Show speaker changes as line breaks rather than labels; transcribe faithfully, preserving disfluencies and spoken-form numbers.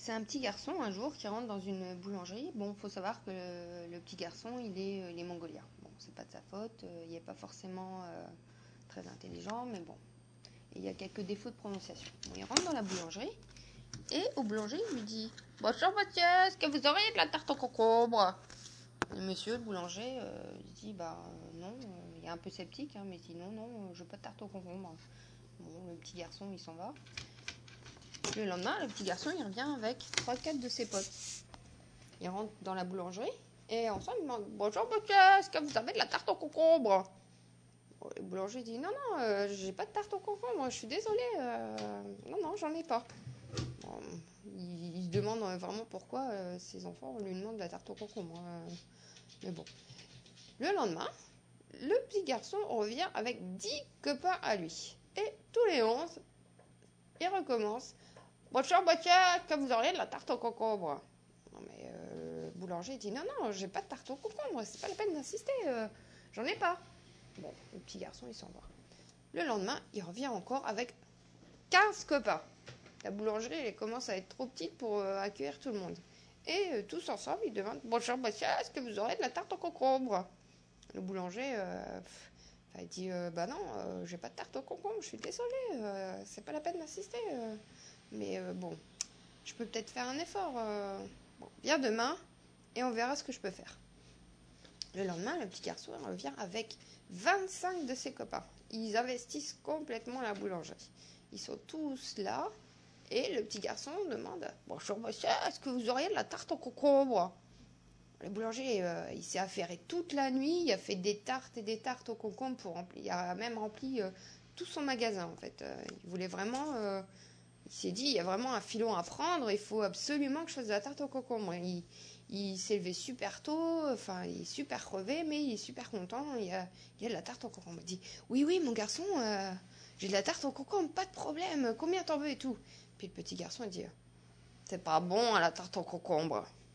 c'est un petit garçon un jour qui rentre dans une boulangerie. Bon, faut savoir que le, le petit garçon, il est, il est mongolien. Bon, c'est pas de sa faute, euh, il n'est pas forcément euh, très intelligent, mais bon. Et il y a quelques défauts de prononciation. Bon, il rentre dans la boulangerie et au boulanger, il lui dit bonjour monsieur, est-ce que vous auriez de la tarte au concombre? Le monsieur, le boulanger, euh, il dit bah euh, non, euh, il est un peu sceptique, hein, mais il dit non, non, euh, je veux pas de tarte au concombre. Bon, le petit garçon, il s'en va. Le lendemain, le petit garçon, il revient avec trois quatre de ses potes. Il rentre dans la boulangerie et ensemble, il demande bonjour monsieur, est-ce que vous avez de la tarte au concombre? Bon, le boulanger dit non, non, euh, j'ai pas de tarte au concombre, je suis désolé, euh, non, non, j'en ai pas. Bon, il, il se demande vraiment pourquoi euh, ses enfants lui demandent de la tarte au concombre. Euh, mais bon. Le lendemain, le petit garçon revient avec dix copains à lui. Et tous les onze, il recommence. Bonjour, monsieur, est-ce que vous auriez de la tarte au concombre? Non, mais euh, le boulanger dit non, non, j'ai pas de tarte au concombre, c'est pas la peine d'insister, euh, j'en ai pas. Bon, le petit garçon, il s'en va. Le lendemain, il revient encore avec quinze copains. La boulangerie, elle commence à être trop petite pour euh, accueillir tout le monde. Et euh, tous ensemble, ils demandent bonjour, monsieur, est-ce que vous aurez de la tarte au concombre? Le boulanger, euh, pff, il dit euh, bah non, euh, j'ai pas de tarte au concombre, je suis désolé, euh, c'est pas la peine d'insister. Euh, mais euh, bon, je peux peut-être faire un effort. Euh. Bon, viens demain et on verra ce que je peux faire. Le lendemain, le petit garçon revient avec vingt-cinq de ses copains. Ils investissent complètement la boulangerie. Ils sont tous là et le petit garçon demande bonjour monsieur, est-ce que vous auriez de la tarte au concombre? Le boulanger, euh, il s'est affairé toute la nuit, il a fait des tartes et des tartes au concombre pour remplir, il a même rempli euh, tout son magasin en fait. Euh, il voulait vraiment, euh, il s'est dit, il y a vraiment un filon à prendre, il faut absolument que je fasse de la tarte au concombre. Il, il s'est levé super tôt, enfin il est super crevé, mais il est super content, il y a, il y a de la tarte au concombre. Il dit, oui oui mon garçon, euh, j'ai de la tarte au concombre, pas de problème, combien t'en veux et tout. Puis le petit garçon il dit, c'est pas bon à la tarte au concombre.